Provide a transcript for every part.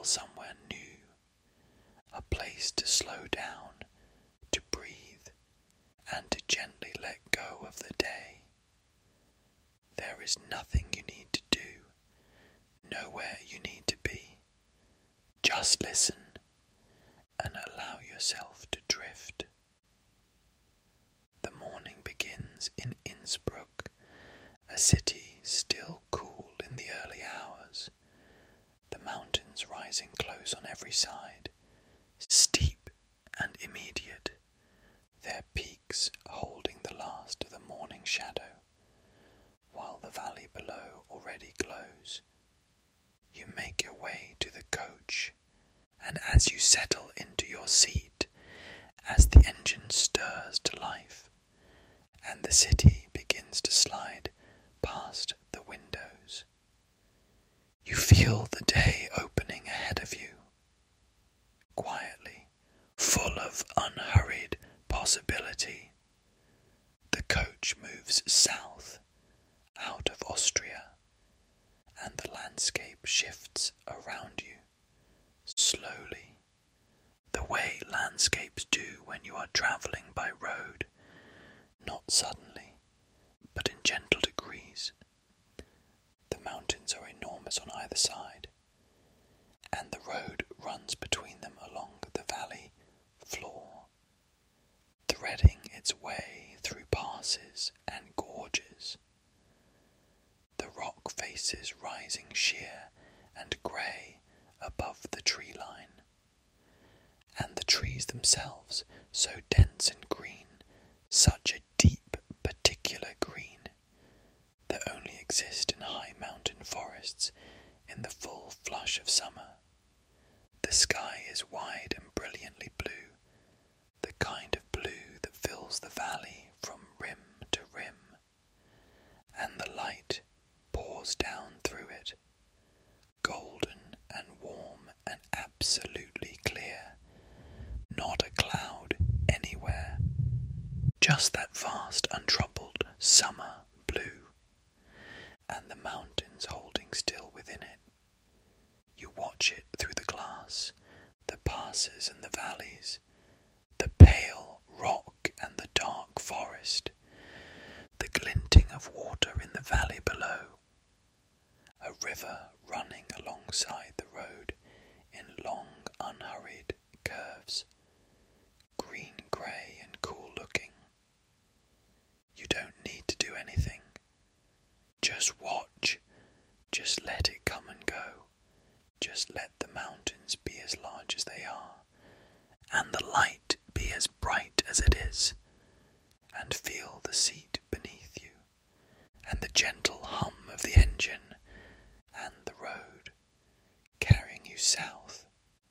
somewhere new, a place to slow down, to breathe, and to gently let go of the day. There is nothing you need to do, nowhere you need to be. Just listen and allow yourself to drift. The morning begins in Innsbruck, a city still cool in the early hours, the mountains rising close on every side, steep and immediate, their peaks holding the last of the morning shadow, while the valley below already glows. You make your way to the coach, and as you settle into your seat, as the engine stirs to life, and the city begins to slide past the windows, you feel the day opening ahead of you. Quietly, full of unhurried possibility, the coach moves south, out of Austria, and the landscape shifts around you, slowly, the way landscapes do when you are travelling by road, not suddenly, but in gentle degrees. The mountains are enormous on either side, and the road runs between them along the valley floor, threading its way through passes and gorges. The rock faces rising sheer and grey above the tree line, and the trees themselves so dense and green, such a deep particular green, that only exist in high mountain forests in the full flush of summer. The sky is wide and brilliantly blue, the kind of blue that fills the valley from rim to rim, and the light pours down through it, golden and warm and absolutely clear, not a cloud anywhere, just that vast untroubled summer blue, and the mountains holding still within it. You watch it through the glass, the passes and the valleys, the pale rock and the dark forest, the glinting of water in the valley below, a river running alongside the road in long, unhurried curves, green-grey and cool-looking. You don't need to do anything. Just watch, just let it come and go, just let the mountains be as large as they are, and the light be as bright as it is, and feel the seat beneath you, and the gentle hum of the engine, and the road carrying you south.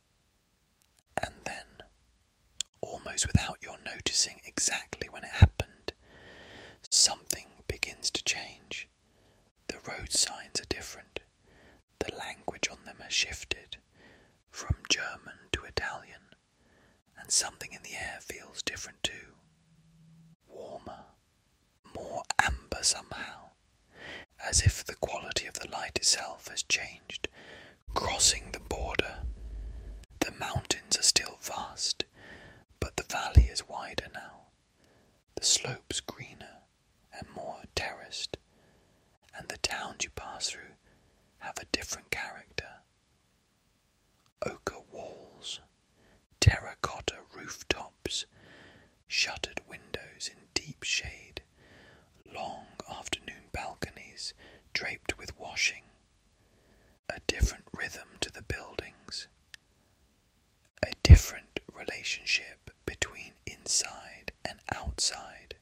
And then, almost without your noticing exactly when it happened, something begins to change. The road signs are different. The language on them has shifted from German to Italian, and something in the air feels different too. Warmer, more amber somehow, as if the quality of the light itself has changed, crossing the border. The mountains are still vast, but the valley is wider now, the slopes greener and more terraced, and the towns you pass through have a different character. Ochre walls, terracotta rooftops, shuttered windows in deep shade, long afternoon balconies draped with washing, a different rhythm to the buildings, a different relationship between inside and outside,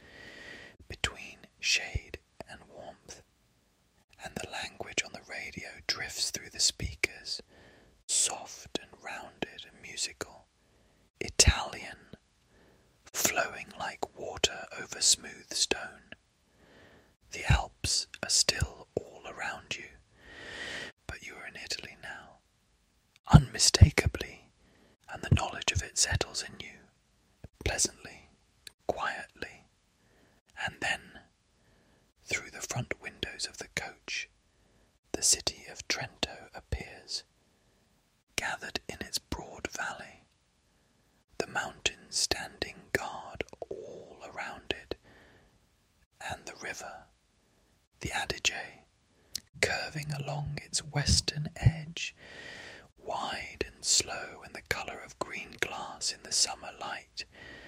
between shade and warmth, and the language on the radio drifts through the speakers, soft and rounded and musical, Italian, flowing like water over smooth stone. The Alps are still all around you, but you are in Italy now, unmistakably, and the knowledge of it settles in you, pleasantly, quietly, and then, through the front windows of the coach, the city of Trento appears, gathered in its broad valley, the mountains standing guard all around it, and the river, the Adige, curving along its western edge, wide and slow in the colour of green glass in the summer light.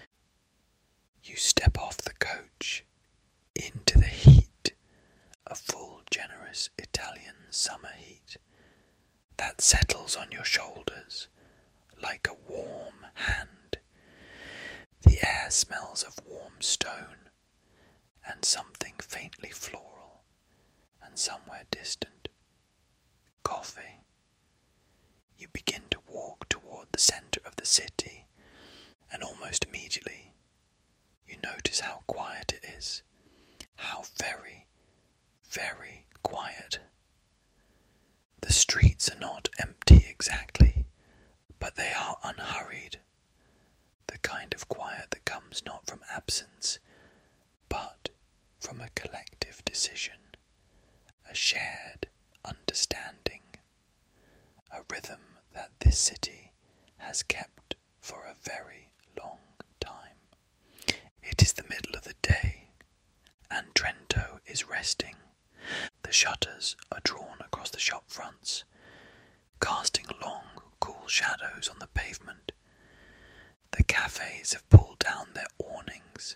You step off the coach into the heat, a full, generous Italian summer heat that settles on your shoulders like a warm hand. The air smells of warm stone and something faintly floral, and somewhere distant, coffee. You begin to walk toward the centre of the city, and almost immediately you notice how quiet it is, how very, very quiet. The streets are not empty exactly, but they are unhurried, the kind of quiet that comes not from absence, but from a collective decision, a shared understanding, a rhythm that this city has kept for a very long time. It is the middle of the day, and Trento is resting. The shutters are drawn across the shop fronts, casting long, cool shadows on the pavement. The cafes have pulled down their awnings.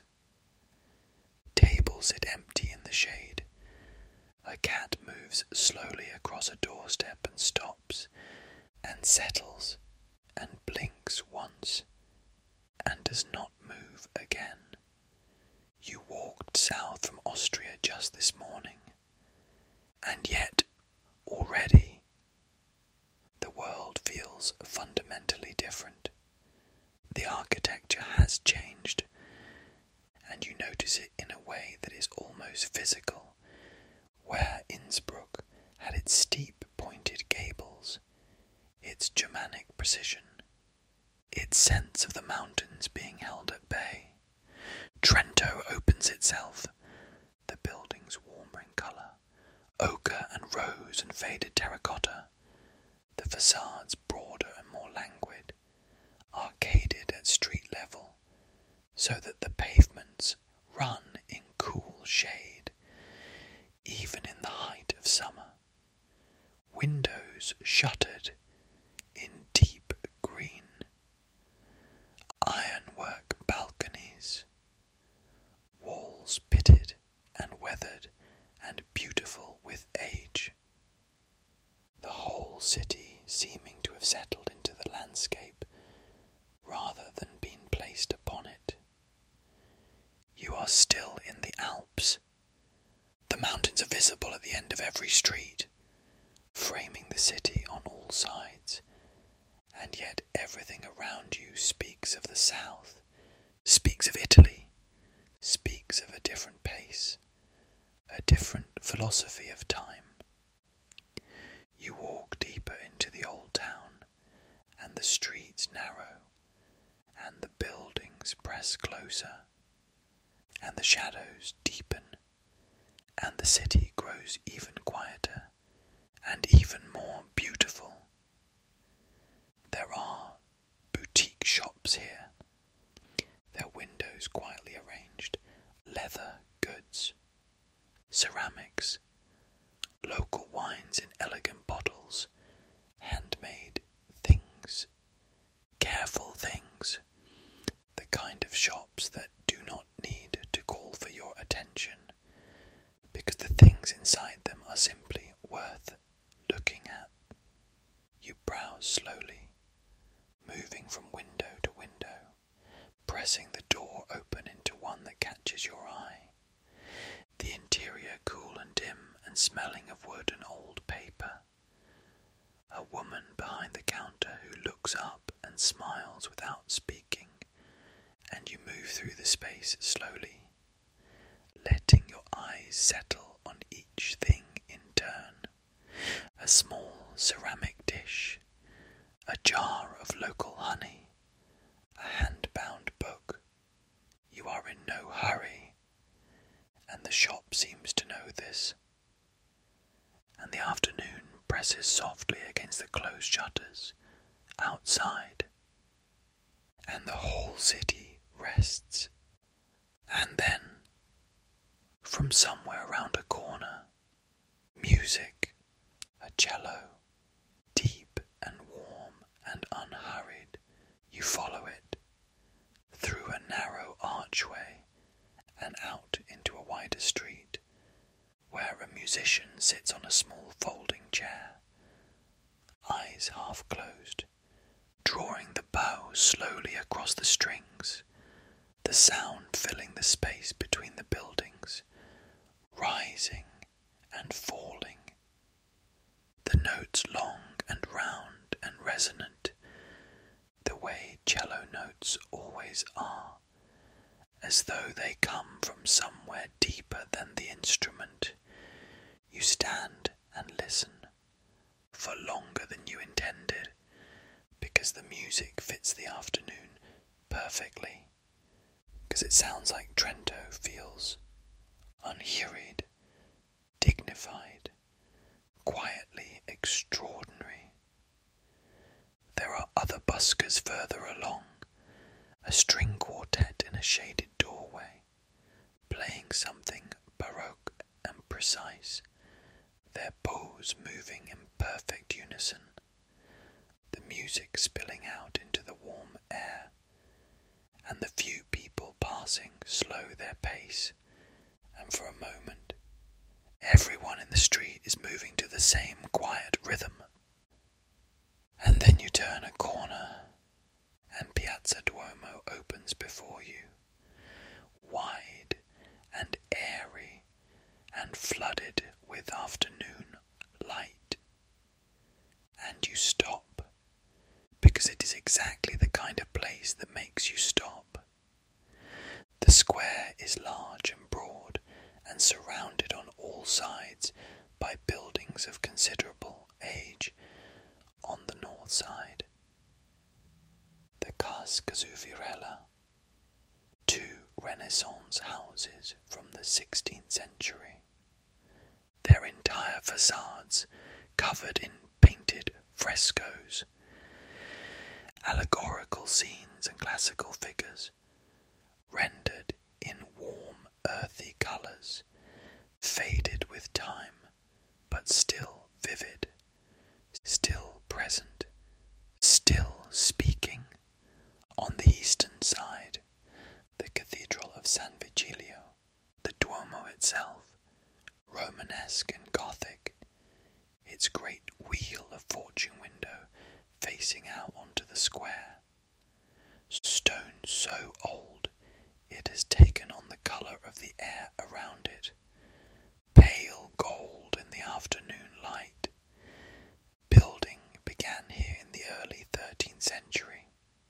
Tables sit empty in the shade. A cat moves slowly across a doorstep and stops, and settles, and blinks once, and does not move again. You walked south from Austria just this morning, and yet, already, the world feels fundamentally different. The architecture has changed, and you notice it in a way that is almost physical, where Innsbruck had its steep pointed gables, its Germanic precision, its sense of the mountains being held at bay. Trento opens itself, the buildings warmer in colour, ochre and rose and faded terracotta, the facades broader and more languid, arcaded at street level, so that the pavements run in cool shade, even in the height of summer. Windows shuttered in deep green, ironwork balconies, walls pitted and weathered and beautiful with age. The whole city seeming to have settled into the landscape rather than been placed upon it. You are still in the Alps. The mountains are visible at the end of every street, framing the city on all sides, and yet everything around you speaks of the south, speaks of Italy, speaks of a different pace, a different philosophy of time. You walk deeper into the old town, and the streets narrow, and the buildings press closer, and the shadows deepen, and the city grows even quieter and even more beautiful. There are boutique shops here, their windows quietly arranged, leather goods, ceramics, local wines in elegant bottles, handmade things, careful things, the kind of shops that do not need to call for your attention, because the things inside them are simply worth looking at. You browse slowly, moving from window to window, pressing the door open into one that catches your eye. The interior cool and dim and smelling of wood and old paper. A woman behind the counter who looks up and smiles without speaking, and you move through the space slowly, letting your eyes settle on each thing in turn. A small ceramic dish, a jar of local honey, a hand-bound book. You are in no hurry, and the shop seems to know this. And the afternoon presses softly against the closed shutters, outside, and the whole city rests. And then, from somewhere round a corner, music, a cello, deep and warm and unhurried. You follow it through a narrow archway and out into a wider street, where a musician sits on a small folding chair, eyes half closed, drawing the bow slowly across the strings, the sound filling the space between the buildings, rising and falling, the notes long and round and resonant, the way cello notes always are, as though they come from somewhere deeper than the instrument. You stand and listen, for longer than you intended, because the music fits the afternoon perfectly, because it sounds like Trento feels unhurried, dignified, quietly extraordinary. There are other buskers further along, a string quartet in a shaded doorway, playing something baroque and precise, their bows moving in perfect unison, the music spilling out into the warm air, and the few people passing slow their pace, and for a moment everyone in the street is moving to the same quiet rhythm. And then you turn a corner, and Piazza Duomo opens before you, wide and airy and flooded with afternoon light. And you stop, because it is exactly the kind of place that makes you stop. The square is large and broad and surrounded on all sides by buildings of considerable age. On the north side, the Casa Casuvirella, two Renaissance houses from the 16th century, their entire facades covered in painted frescoes, allegorical scenes and classical figures, rendered in warm, earthy colours, faded with time, but still vivid, still present, still speaking. On the eastern side, the Cathedral of San Vigilio, the Duomo itself, Romanesque and Gothic, its great wheel of fortune window facing out onto the square, stone so old it has taken on the colour of the air around it, pale gold in the afternoon light. Building began here in the early 13th century,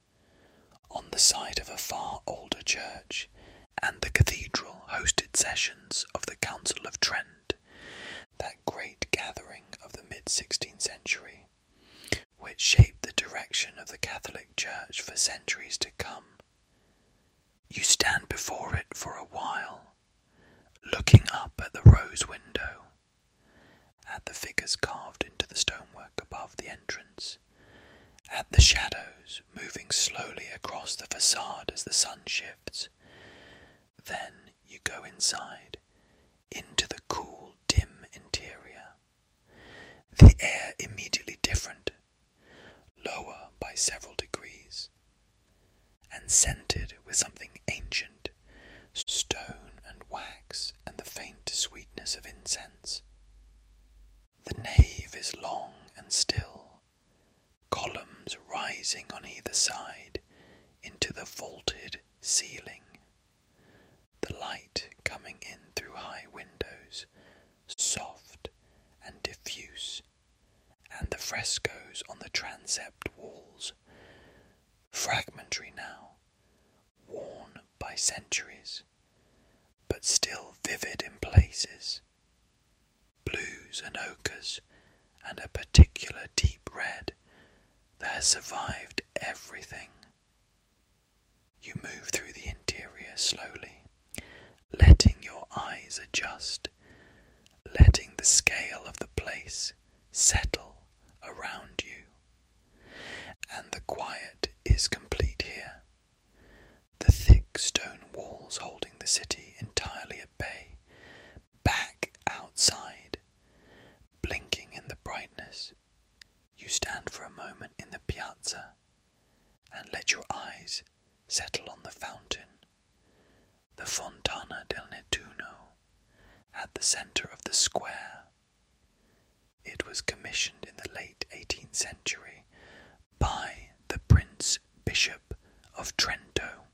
on the site of a far older church, and the cathedral hosted sessions of the Council of Trent, that great gathering of the mid-16th century, which shaped the direction of the Catholic Church for centuries to come. You stand before it for a while, looking up at the rose window, at the figures carved into the stonework above the entrance, at the shadows moving slowly across the facade as the sun shifts. Then you go inside, into the cool, dim interior. The air immediately different, lower by several degrees, and scented with something ancient, stone and wax and the faint sweetness of incense. The nave is long and still, columns rising on either side into the vaulted ceiling, the light coming in through high windows, soft and diffuse, and the frescoes on the transept walls, fragmentary now, worn by centuries, but still vivid in places, blues and ochres, and a particular deep red that has survived everything. You move through the interior slowly, letting your eyes adjust, letting the scale of the place settle around you, and let your eyes settle on the fountain, the Fontana del Nettuno, at the centre of the square. It was commissioned in the late 18th century by the Prince Bishop of Trento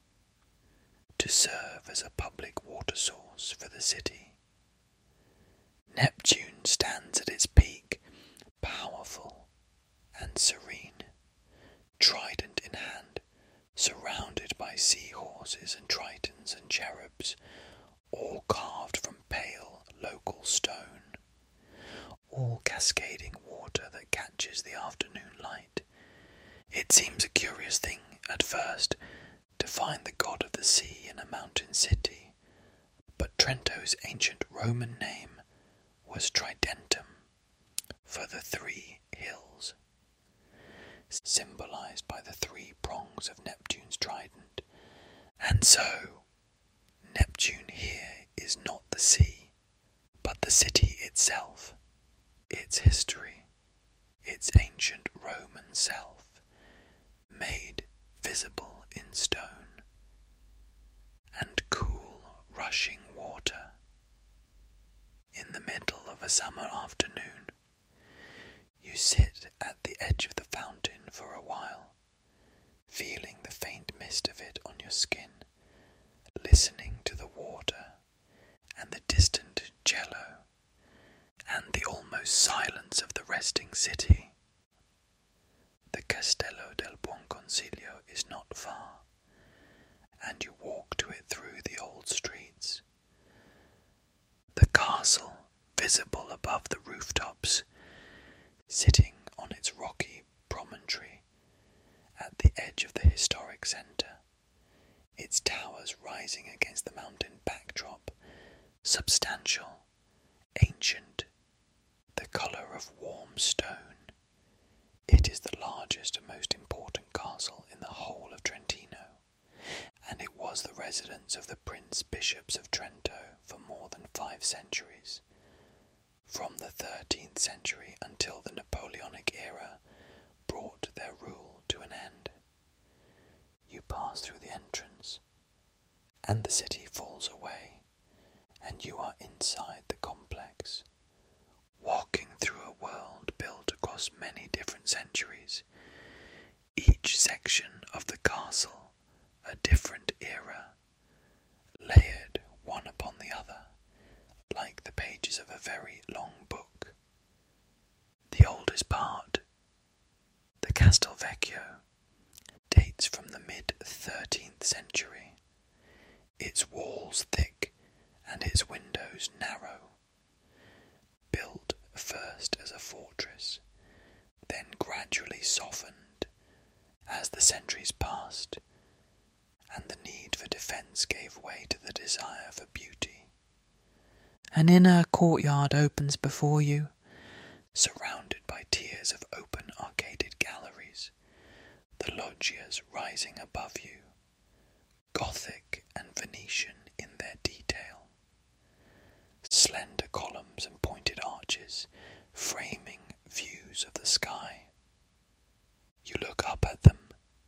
to serve as a public water source for the city. Neptune stands at its peak, powerful and serene, trident in hand, surrounded by seahorses and tritons and cherubs, all carved from pale local stone, all cascading water that catches the afternoon light. It seems a curious thing at first to find the god of the sea in a mountain city, but Trento's ancient Roman name was Tridentum, for the 3 hills, symbolized by the 3 prongs of Neptune's trident. And so, Neptune here is not the sea, but the city itself, its history, its ancient Roman self, made visible in stone, and cool, rushing water. In the middle of a summer afternoon, you sit at the edge of the fountain for a while, feeling the faint mist of it on your skin, listening to the water and the distant cello and the almost silence of the resting city. The Castello del Buon Consiglio is not far, and you walk to it through the old streets. The castle, visible above the rooftops, sitting on its rocky promontory at the edge of the historic centre, its towers rising against the mountain backdrop, substantial, ancient, the colour of warm stone. It is the largest and most important castle in the whole of Trentino, and it was the residence of the Prince Bishops of Trento for more than 5 centuries, from the 13th century until the Napoleonic era brought their rule to an end. You pass through the entrance, and the city falls away, and you are inside the complex, walking through a world built across many different centuries, each section of the castle a different era, layered one upon the other, like the pages of a very long book. The oldest part, the Castelvecchio, dates from the mid-13th century, its walls thick and its windows narrow, built first as a fortress, then gradually softened as the centuries passed, and the need for defence gave way to the desire for beauty. An inner courtyard opens before you, surrounded by tiers of open arcaded galleries, the loggias rising above you, Gothic and Venetian in their detail, slender columns and pointed arches framing views of the sky. You look up at them,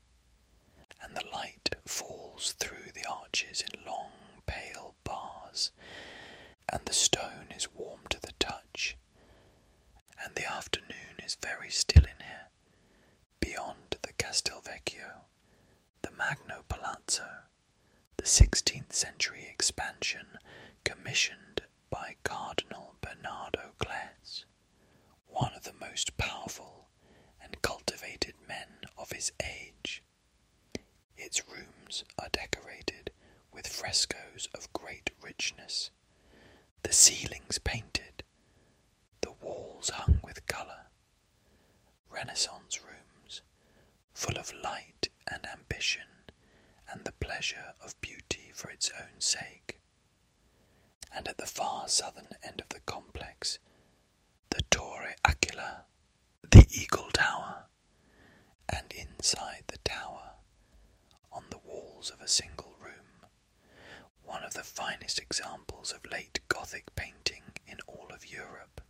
and the light falls through the arches in long, pale bars, and the stone is warm to the touch, and the afternoon is very still in here. Beyond the Castelvecchio, the Magno Palazzo, the 16th century expansion commissioned by Cardinal Bernardo Claes, one of the most powerful and cultivated men of his age. Its rooms are decorated with frescoes of great richness, the ceilings painted, the walls hung with colour. Renaissance rooms, full of light and ambition, and the pleasure of beauty for its own sake. And at the far southern end of the complex, the Torre Aquila, the Eagle Tower, and inside the tower, on the walls of a single room, one of the finest examples of late Gothic painting in all of Europe.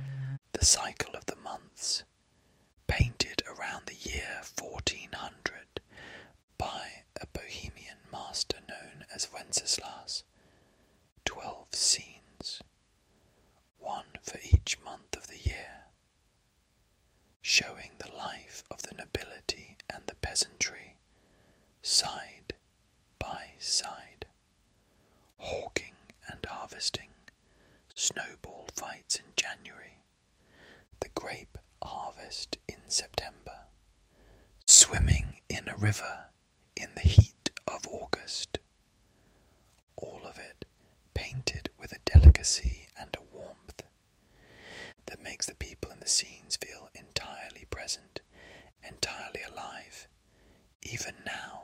The cycle of the months, painted around the year 1400, Wenceslas, 12 scenes, one for each month of the year, showing the life of the nobility and the peasantry, side by side, hawking and harvesting, snowball fights in January, the grape harvest in September, swimming in a river in the heat of August, all of it painted with a delicacy and a warmth that makes the people in the scenes feel entirely present, entirely alive. Even now,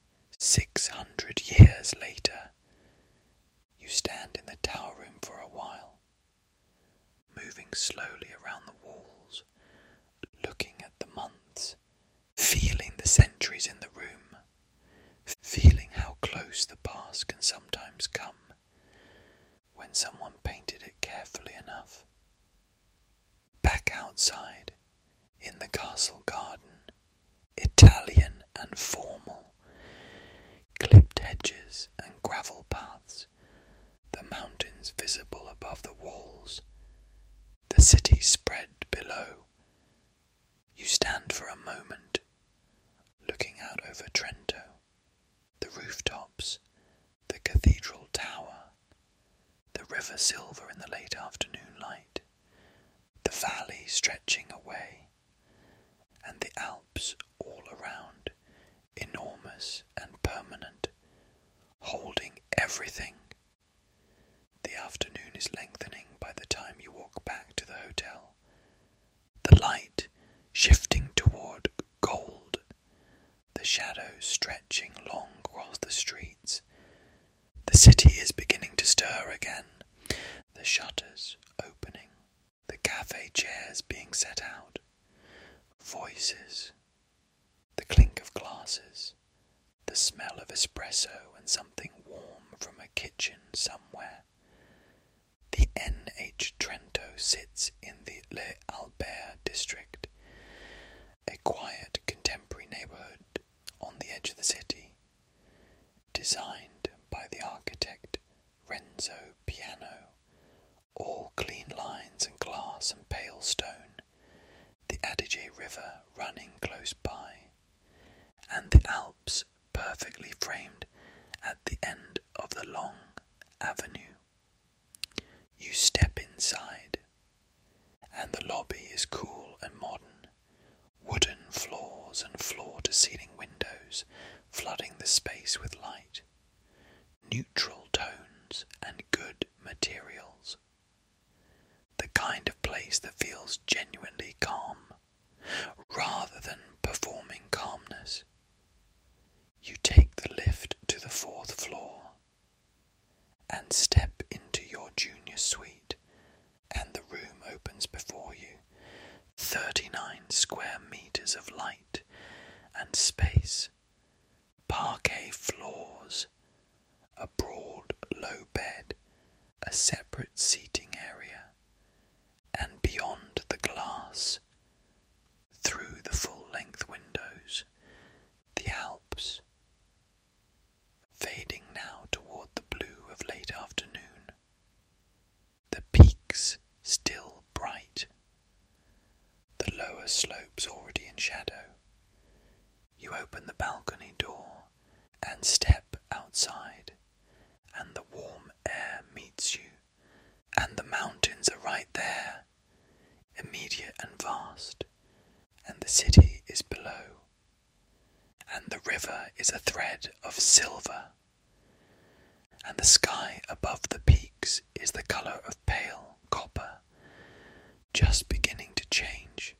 600 years later, you stand in the tower room for a while, moving slowly around the walls, looking at the months, feeling the centuries in the room, feeling how close the past can sometimes come when someone painted it carefully enough. Back outside, in the castle garden, Italian and formal, clipped hedges and gravel paths, the mountains visible above the walls, the city spread below. You stand for a moment, looking out over Trento, the rooftops, the cathedral tower, the river silver in the late afternoon light, the valley stretching away, and the Alps all around, enormous and permanent, holding everything. The afternoon is lengthening by the time you walk back to the hotel, the light shifting toward gold, the shadows stretching long across the streets. The city is beginning to stir again, the shutters opening, the cafe chairs being set out, voices, the clink of glasses, the smell of espresso and something warm from a kitchen somewhere. The NH Trento sits in the Le Albert district, a quiet contemporary neighbourhood on the edge of the city, designed by the architect Renzo Piano, all clean lines and glass and pale stone, the Adige River running close by, and the Alps perfectly framed at the end of the long avenue. You step inside, and the lobby is cool and modern, wooden floors and floor-to-ceiling windows flooding the space with light, neutral tones and good materials. The kind of place that feels genuinely calm, rather than performing calmness. You take the lift to the 4th floor, and step into your junior suite, and the room opens before you, 39 square meters of light and space, parquet floors, a broad low bed, a separate seating area, and beyond the glass, through the full-length windows, the Alps, fading now toward the blue of late afternoon, the peaks still bright, the lower slopes already in shadow. You open the balcony door and step outside, and the warm air meets you, and the mountains are right there, immediate and vast, and the city is below, and the river is a thread of silver, and the sky above the peaks is the colour of pale copper, just beginning to change.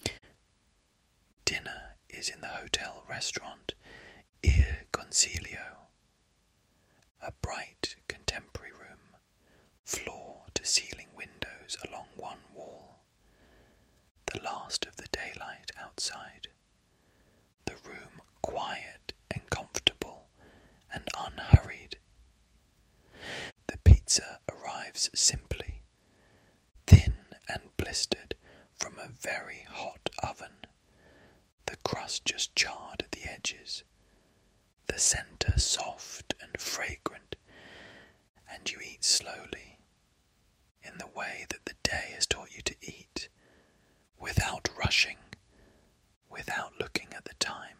Dinner is in the hotel restaurant Il Concilio, a bright contemporary room, floor-to-ceiling windows along one wall, the last of the daylight outside, the room quiet and comfortable and unhurried. The pizza arrives simply, thin and blistered from a very hot oven, the crust just charred at the edges, the center soft and fragrant, and you eat slowly, in the way that the day has taught you to eat, without rushing, without looking at the time,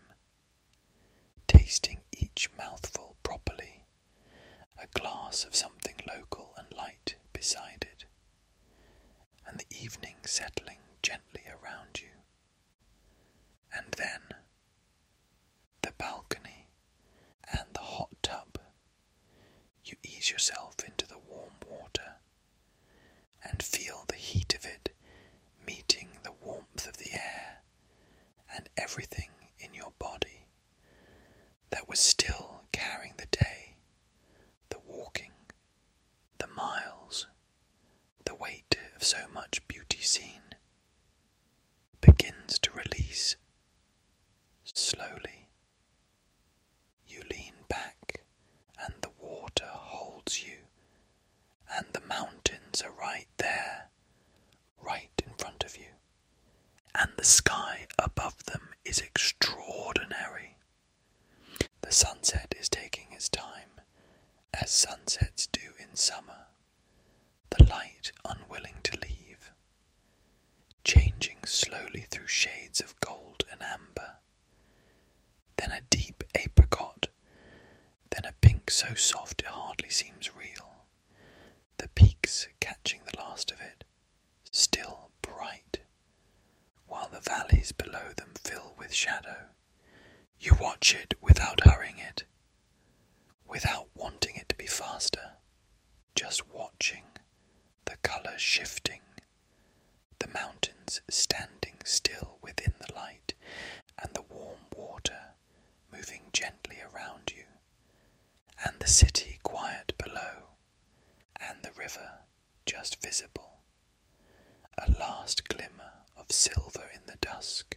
tasting each mouthful properly, a glass of something local and light beside it, and the evening settling gently around you. And then the balcony and the hot tub. You ease yourself into the warm water and feel the heat of it meeting the warmth of the air and everything in your body that was still carrying the day, the walking, the miles, the weight of so much beauty seen, begins to release. Slowly, you lean back and the water holds you, and the mountains are right there, right in front of you, and the sky above them is extraordinary. The sunset is taking its time, as sunsets do in summer, the light unwilling to leave, changing slowly through shades of gold and amber, then a deep apricot, then a pink so soft it hardly seems real, the peaks catching the last of it, still bright, while the valleys below them fill with shadow. You watch it without hurrying it, without wanting it to be faster, just watching the colours shifting, the mountains standing still within the light, and the warm water moving gently around you, and the city quiet below, and the river just visible, a last glimmer of silver in the dusk.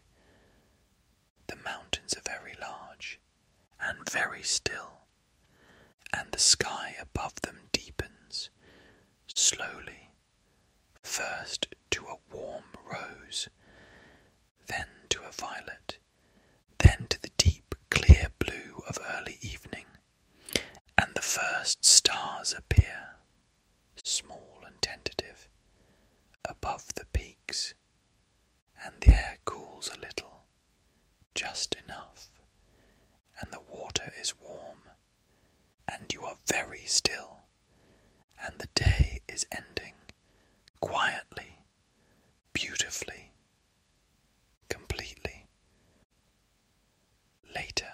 The mountains are very large and very still, and the sky above them deepens, slowly, first to a warm rose, then to a violet, then to the deep clear blue of early evening, and the first stars appear, small and tentative, above the peaks, and the air cools a little, just enough, and the water is warm, and you are very still, and the day is ending, quietly, beautifully, completely. Later,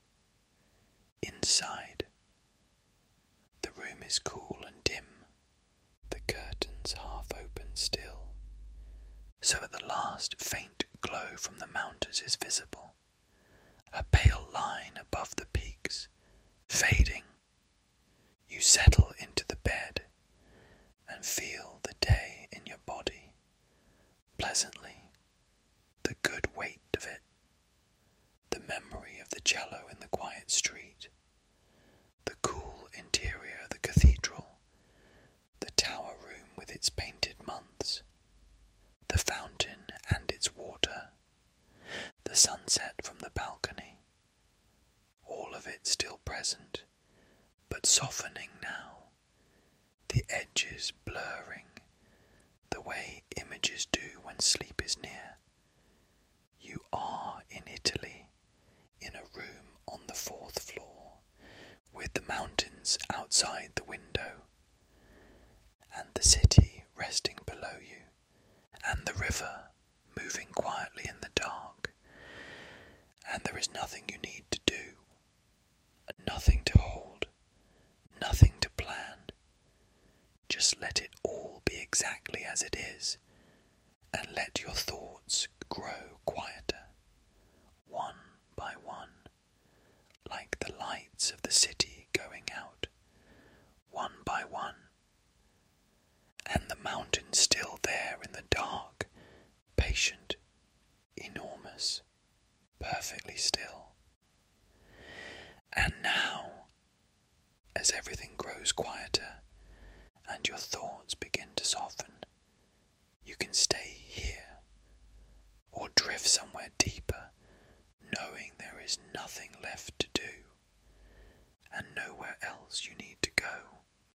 inside, the room is cool and dim, the curtains half open still, so that the last faint glow from the mountains is visible, a pale line above the peaks, fading. You settle into the bed and feel the day in your body, pleasantly, the good weight of it, the memory of the cello in the quiet street, the cool interior of the cathedral, the tower room with its painted months, the fountain and its water, the sunset from the balcony, all of it still present, but softening now, the edges blurring, the way images do when sleep is near. You are in Italy, in a room on the 4th floor, with the mountains outside the window, and the city resting below you, and the river moving quietly in the dark, and there is nothing you need to do, nothing to hold, nothing to plan. Just let it all be exactly as it is, and let your thoughts grow quieter, one by one, like the lights of the city going out, one by one, and the mountain still there in the dark, patient, enormous, perfectly still. And now, as everything grows quieter and your thoughts begin to soften, you can stay